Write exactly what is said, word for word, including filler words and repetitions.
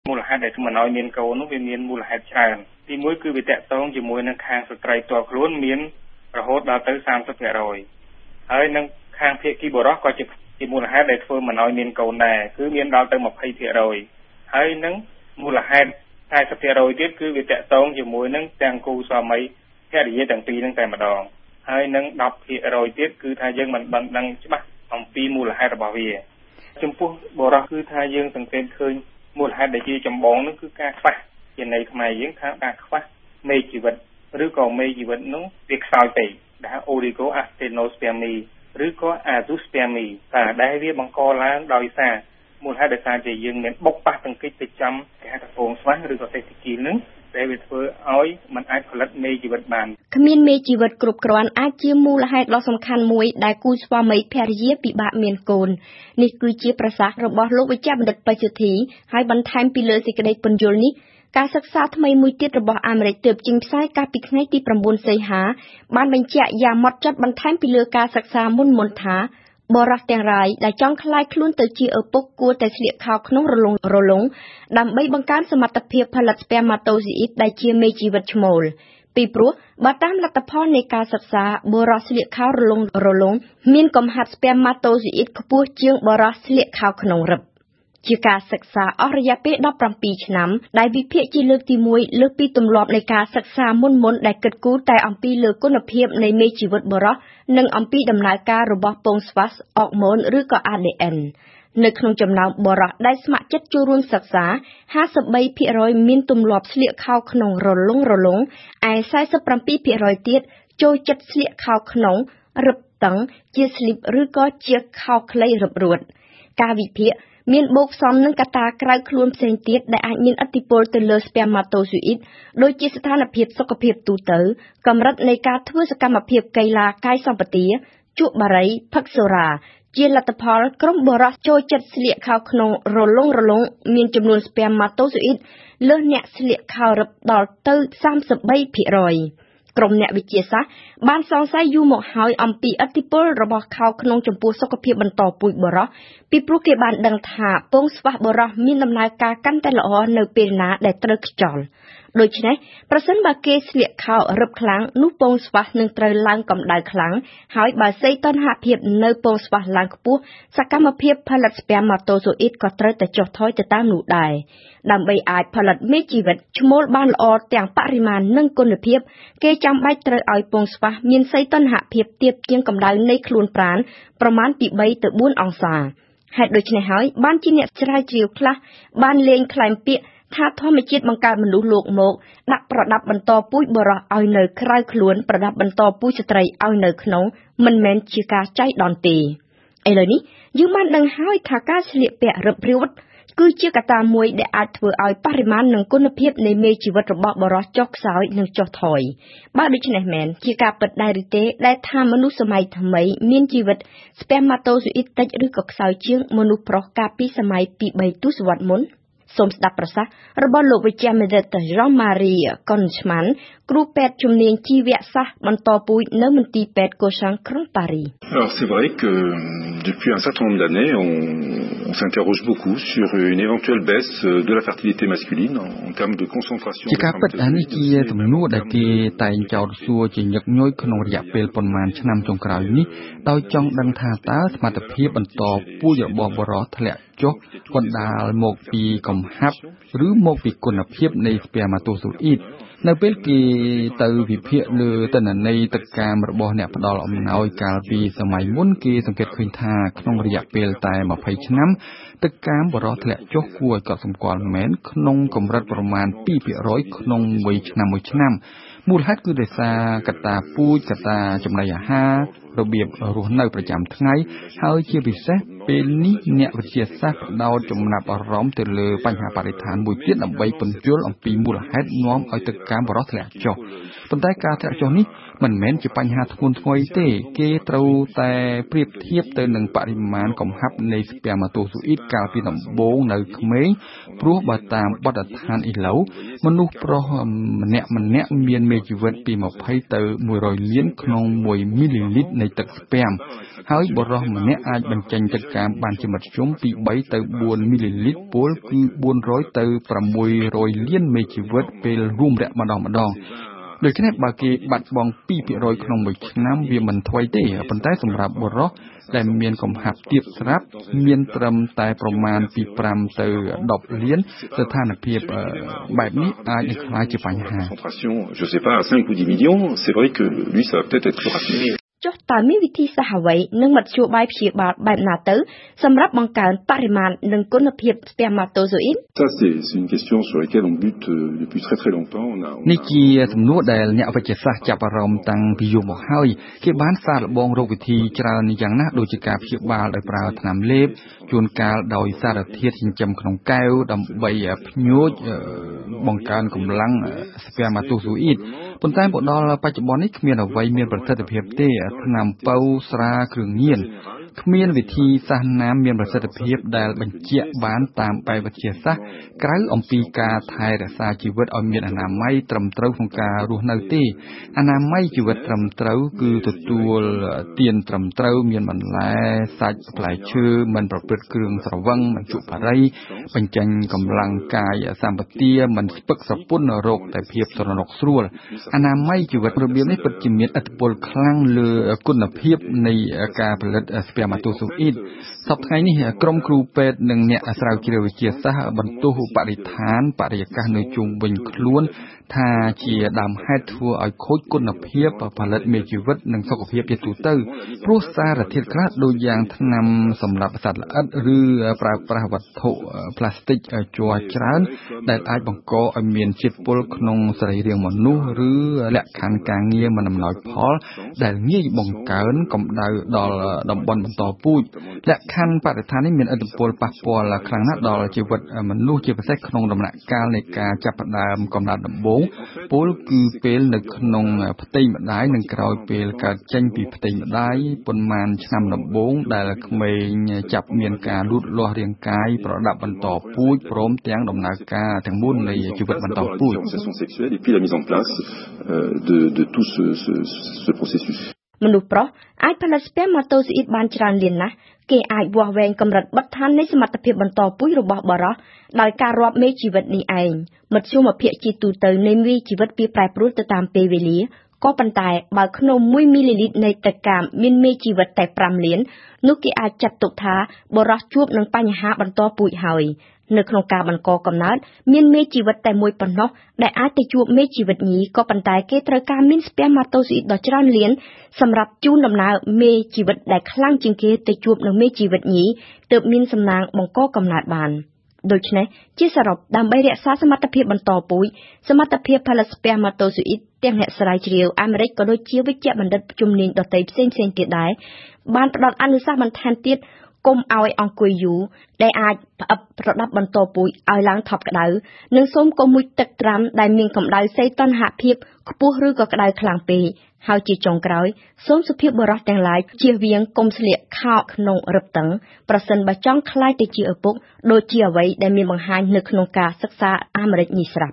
មូលហេតុដែលធ្វើមិនឲ្យមានកូននោះវាមានមូលហេតុច្រើនទីមួយគឺវាតកតងជាមួយនឹងខាងស្ត្រីផ្ទាល់ខ្លួនមានរហូតដល់ទៅសាមសិបភាគរយហើយនឹងខាងភាគីបុរសក៏ជាជាមូលហេតុដែលធ្វើមិនឲ្យមានកូនដែរគឺមានដល់ទៅยี่สิบភាគរយហើយនឹងមូលហេតុสี่สิบភាគរយទៀតគឺវាតកតងជាមួយនឹងទាំងគូស្វាមីភរិយាទាំងពីរនឹងតែម្ដងហើយនឹងtenភាគរយទៀតគឺថាយើងមិនបានដឹងច្បាស់អំពីមូលហេតុរបស់វាចំពោះបុរសគឺថាយើងសង្កេតឃើញមូលហេតុដែលជាចម្បងនោះគឺការខ្វះជាន័យខ្មែរយើងថាការខ្វះមេជីវិតឬក៏មេជីវិតនោះវាខ្សោយពេកដែល Oligoastenospermy ឬក៏ Azoospermy តែដែលវាបង្កឡើងដោយសារមូលហេតុដោយសារជាយើងមានបុកប៉ះទង្គិចទៅចំគេហៅថាពងស្វះឬក៏ testicle នឹងដែលវាធ្វើឲ្យมันអាចផលិតមេជីវិតបានគ្មានមេជីវិតគ្រប់គ្រាន់អាចជាមូលហេតុដ៏សំខាន់មួយដែលគូស្វាមីភរិយាពិបាកមានកូននេះគឺជាប្រសាសន៍របស់លោកវិជ្ជបណ្ឌិតបេសុធីហើយបន្ថែមពីលើសេចក្តីពន្យល់នេះការសិក្សាថ្មីមួយទៀតរបស់អាមេរិកទើបចេញផ្សាយកាលពីថ្ងៃទីnineសីហាបានបញ្ជាក់យ៉ាងម៉ត់ចត់បន្ថែមពីលើការសិក្សាមុនមុនថាបរិសុទ្ធទាំងឡាយដែលចង់ក្លាយខ្លួនទៅជាឪពុកគួរតែស្លៀកខោក្នុងរលុងរលុងដើម្បីបង្កើនសមត្ថភាពផលិតស្ពាម៉ាតូស៊ីអ៊ីតដែលជាមេជីវិតឈ្មោលពីព្រោះបើតាមលទ្ធផលនៃការសិក្សាបរិសុទ្ធស្លៀកខោរលុងរលុងមានកំហាត់ស្ពាម៉ាតូស៊ីអ៊ីតខ្ពស់ជាងបរិសុទ្ធស្លៀកខោក្នុងរឹបជាការសិក្សាអស់រយៈពេលseventeenឆ្នាំដែលវិភាគជាលើកទីoneលើសពីទម្លាប់នៃការសិក្សាមុនមុនដែលគិតគូរតែអំពីលើគុណភាពនៃមេជីវិតបុរសនិងអំពីដំណើរការរបស់ពងស្វាសអរម៉ូនឬក៏ A D N នៅក្នុងចំណោមបុរសដែលស្ម័គ្រចិត្តចូលរួមសិក្សាfifty-threeភាគរយមានទម្លាប់ស្លៀកខោក្នុងរលុងរលុងឯforty-sevenភាគរយទៀតចូលចិត្តស្លៀកខោក្នុងរឹបតឹងជា slip ឬក៏ជាខោខ្លីរឹបរួតការវិភាគមានបូកផ្សំនឹងកត្តាក្រៅខ្លួនផ្សេងទៀតដែលអាចមានឥទ្ធិពលទៅលើស្ពាម៉ាតូស៊ូអ៊ីតដូចជាស្ថានភាពសុខភាពទូទៅកម្រិតនៃការធ្វើសកម្មភាពកីឡាកាយសម្បទាជក់បារីផឹកសូរ៉ាជាលទ្ធផលក្រុមបរិសុទ្ធចូលចិត្តស្លៀកខោក្នុងរលុងរលុងមានចំនួនស្ពាម៉ាតូស៊ូអ៊ីតលើសអ្នកស្លៀកខោរឹបដល់ទៅthirty-threeភាគរយក្រុមអ្នកវិទ្យាសាស្ត្របានសង្ស័យយូរមកហើយអំពីឥទ្ធិពលរបស់ខោក្នុងចំពោះសុខភាពបន្តពូជបុរសពីព្រោះគេបានដឹងថាពងស្វះបុរសមានដំណើរការកាន់តែល្អនៅពេលណាដែលត្រូវខ្យល់ដូច្នេះប្រសិនបើគេស្លៀកខោរឹបខ្លាំងនោះពងស្វះនឹងត្រូវឡើងកម្ដៅខ្លាំងហើយបើសីតុណ្ហភាពនៅពងស្វះឡើងខ្ពស់សកម្មភាពផលិតស្ពាម៉ាតូស៊ូអ៊ីតក៏ត្រូវតែចុះថយទៅតាមនោះដែរដើម្បីអាចផលិតមេជីវិតឈ្មោលបានល្អទាំងបរិមាណនិងគុណភាពគេចាំបាច់ត្រូវឲ្យពងស្វះមានសីតុណ្ហភាពទាបជាងកម្ដៅនៃខ្លួនប្រាណប្រមាណពីthree to fourអង្សាហេតុដូច្នេះហើយបានជាអ្នកស្រាវជ្រាវខ្លះបានលេងក្លែងពាក្យថាធម្មជាតិបង្កើតមនុស្សលោកមកដាក់ប្រដាប់បន្តពូជបុរសឲ្យនៅក្រៅខ្លួនប្រដាប់បន្តពូជស្ត្រីឲ្យនៅក្នុងមិនមែនជាការចៃដន្យទេឥឡូវនេះយើងបានដឹងហើយថាការស្លៀកពាក់រឹបរាវគឺជាកត្តាមួយដែលអាចធ្វើឲ្យបរិមាណនិងគុណភាពនៃមេជីវិតរបស់បុរសចុះខ្សោយនិងចុះថយបើដូច្នេះមែនជាការពិតដែរឬទេដែលថាមនុស្សសម័យថ្មីមានជីវិតស្ពាម៉ាតូស៊ូអ៊ីតតិចឬក៏ខ្សោយជាងមនុស្សប្រុសកាលពីសម័យពីthreeទសវត្សរ៍មុនសូមស្ដាប់ប្រសាសន៍របស់លោកវិជ្ជបណ្ឌិត Jean-Marie Conchman គ្រូពេទ្យជំនាញជីវសាស្ត្របន្តពូជនៅមន្ទីរពេទ្យ Cochin ក្រុងប៉ារីស Alors c'est vrai que depuis un certain nombre d'années on, on s'interroge beaucoup sur une éventuelle baisse de la fertilité masculine en, en termes de concentration ជាការពិតអានេះជាទំនួលដែលគេតែងចោទសួរជាញឹកញយក្នុងរយៈពេលប៉ុន្មានឆ្នាំចុងក្រោយនេះដោយចង់ដឹងថាតើសមត្ថភាពបន្តពូជរបស់បុរសធ្លាក់ចុះកណ្ដាលមកពីកំហាប់ឬមកពីគុណភាពនៃស្ពាម៉ាតូស៊ូអ៊ីតនៅពេលគេទៅវិភាគលើទិន្នន័យទឹកកាមរបស់អ្នកផ្ដល់អំណោយកាលពីសម័យមុនគេសង្កេតឃើញថាក្នុងរយៈពេលតែtwentyឆ្នាំទឹកកាមបុរសធ្លាក់ចុះគួរឲ្យកត់សម្គាល់មែនក្នុងកម្រិតប្រមាណtwoភាគរយក្នុងមួយឆ្នាំមួយឆ្នាំមូលហេតុគឺដោយសារកត្តាពូជកត្តាចំណីអាហាររបៀបរស់នៅប្រចាំថ្ងៃហើយជាពិសេសពេលនេះអ្នកវិទ្យាសាស្ត្រផ្ដោតចំណាប់អារម្មណ៍ទៅលើបញ្ហាបរិស្ថានមួយទៀតដើម្បីពន្យល់អំពីមូលហេតុនាំឲ្យទឹកកាមបុរសធ្លាក់ចុះប៉ុន្តែការធ្លាក់ចុះនេះមិនមែនជាបញ្ហាធ្ងន់ធ្ងរទេគេត្រូវតែប្រៀបធៀបទៅនឹងបរិមាណកំហាប់នៃស្ពាម៉ាតូស៊ូអ៊ីតកាលពីដំបូងនៅក្មេងព្រោះបើតាមបទដ្ឋានឥឡូវមនុស្សប្រុសម្នាក់ម្នាក់មានមេមេជីវិតពីtwentyទៅone hundredលានក្នុងoneមីលីលីត្រនៃទឹកស្ពាំហើយបុរសម្នាក់អាចបញ្ចេញទឹកកាមបានជាមធ្យមពីthreeទៅfourមីលីលីត្រពលគឺfour hundredទៅsix hundredលានមេជីវិតពេលរួមរយៈម្ដងម្ដងដូច្នេះបើគេបាត់បង់two percentក្នុងមួយឆ្នាំវាមិនថ្មីទេប៉ុន្តែសម្រាប់បុរសដែលមានកំហាប់ទាបស្រាប់មានត្រឹមតែប្រមាណពីfiveទៅtenលានស្ថានភាពបែបនេះអាចនឹងក្លាយជាបញ្ហា Je sais pas à five ou ten millions, c'est vrai que lui ça va peut-être être plus rapide. ចុះតើមានវិធីសាស្ត្រអ្វីនិងមធ្យោបាយព្យាបាលបែបណាទៅសម្រាប់បង្កើនបរិមាណនិងគុណភាពស្ពាមម៉ាតូស៊ូអ៊ីត Ça c'est c'est une question sur laquelle on bute depuis très très longtemps. On a នេះជាសំណួរដែលអ្នកវិទ្យាសាស្ត្រចាប់អារម្មណ៍តាំងពីយូរមកហើយគេបានសាកល្បងរកវិធីច្រើនយ៉ាងណាស់ដូចជាការព្យាបាលដោយប្រើថ្នាំលេបជួនកាលដោយសារធាតុចិញ្ចឹមក្នុងកែវដើម្បីភ្ញួចបង្កើនកម្លាំងស្ពាមម៉ាតូស៊ូអ៊ីតប៉ុន្តែមកដល់បច្ចុប្បន្ននេះគ្មានអ្វីមានប្រសិទ្ធភាពទេថ្នាំប៉ូវស្រាគ្រឿងញៀនគ្មានវិធីសាស្ត្រណាមានប្រសិទ្ធភាពដែលបញ្ជាក់បានតាមបែបវិទ្យាសាស្ត្រក្រៅអំពីការថែរក្សាជីវិតឲ្យមានអនាម័យត្រឹមត្រូវក្នុងការរស់នៅទេអនាម័យជីវិតត្រឹមត្រូវគឺទទួលទានត្រឹមត្រូវមានបន្លែសាច់ផ្លែឈើមិនប្រព្រឹត្តគ្រឿងស្រវឹងមិនជក់បារីបញ្ចេញកម្លាំងកាយសម្បទាមិនស្ពឹកស្រពន់រោគតែភាពស្រណុកស្រួលអនាម័យជីវិតរបៀបនេះពិតជាមានឥទ្ធិពលខ្លាំងលើគុណភាពនៃការផលិតស្ពាមម៉ាតូស៊ូអ៊ីតសប្តាហ៍នេះក្រុមគ្រូពេទ្យនិងអ្នកស្រាវជ្រាវវិទ្យាសាស្ត្របន្ទោសបរិស្ថានបរិយាកាសនៅជុំវិញខ្លួនថាជាដើមហេតុធ្វើឲ្យខូចគុណភាពផលិតមេជីវិតនិងសុខភាពជាទូទៅព្រោះសារធាតុខ្លះដូចយ៉ាងថ្នាំសម្រាប់សត្វល្អិតឬប្រើប្រាស់វត្ថុផ្លាស្ទិកជ័រច្រើនដែលអាចបង្កឲ្យមានជាតិពុលក្នុងសរីរាង្គមនុស្សឬលក្ខខណ្ឌការងារមិនអំណោយផលដែលងាយបង្កើនកម្ដៅដល់តំបន់បន្តពូជលក្ខខណ្ឌបរិស្ថាននេះមានឥទ្ធិពលប៉ះពាល់ខ្លាំងណាស់ដល់ជីវិតមនុស្សជាពិសេសក្នុងដំណាក់កាលនៃការចាប់ផ្ដើមកំណើតដំបូងពលគឺពេលនៅក្នុងផ្ទៃម្ដាយនិងក្រោយពេលកើតចេញពីផ្ទៃម្ដាយប៉ុន្មានឆ្នាំដំបូងដែលក្មេងចាប់មានការលូតលាស់រាងកាយប្រដាប់បន្តពូជព្រមទាំងដំណើរការទាំងមូលនៃជីវិតបន្តពូជ et puis la mise en place de de tout ce ce ce processus មនុស្សប្រុសអាចផលិតស្ពាមម៉ាតូស៊ូអ៊ីតបានច្រើនលានណាស់គេអាចវាស់វែងកម្រិតបិទឋាននៃសមត្ថភាពបន្តពូជរបស់បុរសដោយការរាប់មេជីវិតនេះឯងមធ្យមភាគជាទូទៅនៃមេជីវិតវាប្រែប្រួលទៅតាមពេលវេលាក៏ប៉ុន្តែបើក្នុងoneមីលីលីត្រនៃទឹកកាមមានមេជីវិតតែfiveលាននោះគេអាចចាត់ទុកថាបុរសជួបនឹងបញ្ហាបន្តពូជហើយនៅក្នុងការបង្កកំណើតមានមេជីវិតតែមួយប៉ុណ្ណោះដែលអាចទៅជួបមេជីវិតញីក៏ប៉ុន្តែគេត្រូវការមានស្ពាមម៉ាតូស៊ូអ៊ីតដ៏ច្រើនលានសម្រាប់ជូនដំណើរមេជីវិតដែលខ្លាំងជាងគេទៅជួបនឹងមេជីវិតញីទើបមានសំណាងបង្កកំណើតបានដូច្នេះជាសរុបដើម្បីរក្សាសមត្ថភាពបន្តពូជសមត្ថភាពផលិតស្ពាមម៉ាតូស៊ូអ៊ីតទាំងអ្នកស្រាវជ្រាវអាមេរិកក៏ដូចជាវិជ្ជបណ្ឌិតជំនាញដទៃផ្សេងៗទៀតដែរបានផ្ដល់អនុសាសន៍បន្ថែមទៀតកុំឲ្យអង្គុយយូរដែលអាចផ្អឹបប្រដាប់បន្តពូជឲ្យឡើងថប់ក្តៅនិងសូមកុំមុជទឹកត្រាំដែលមានកម្ដៅសីតុណ្ហភាពខ្ពស់ឬក៏ក្តៅខ្លាំងពេកហើយជាចុងក្រោយសូមសុភាពបុរសទាំងឡាយជៀសវាងកុំស្លៀកខោក្នុងរឹបតឹងប្រសិនបើចង់ក្លាយទៅជាឪពុកដូចជាអ្វីដែលមានបង្ហាញនៅក្នុងការសិក្សាអាមេរិកនេះស្រាប់